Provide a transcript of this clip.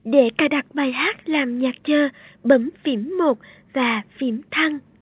Để cài đặt bài hát làm nhạc chờ, bấm phím 1 và phím thăng.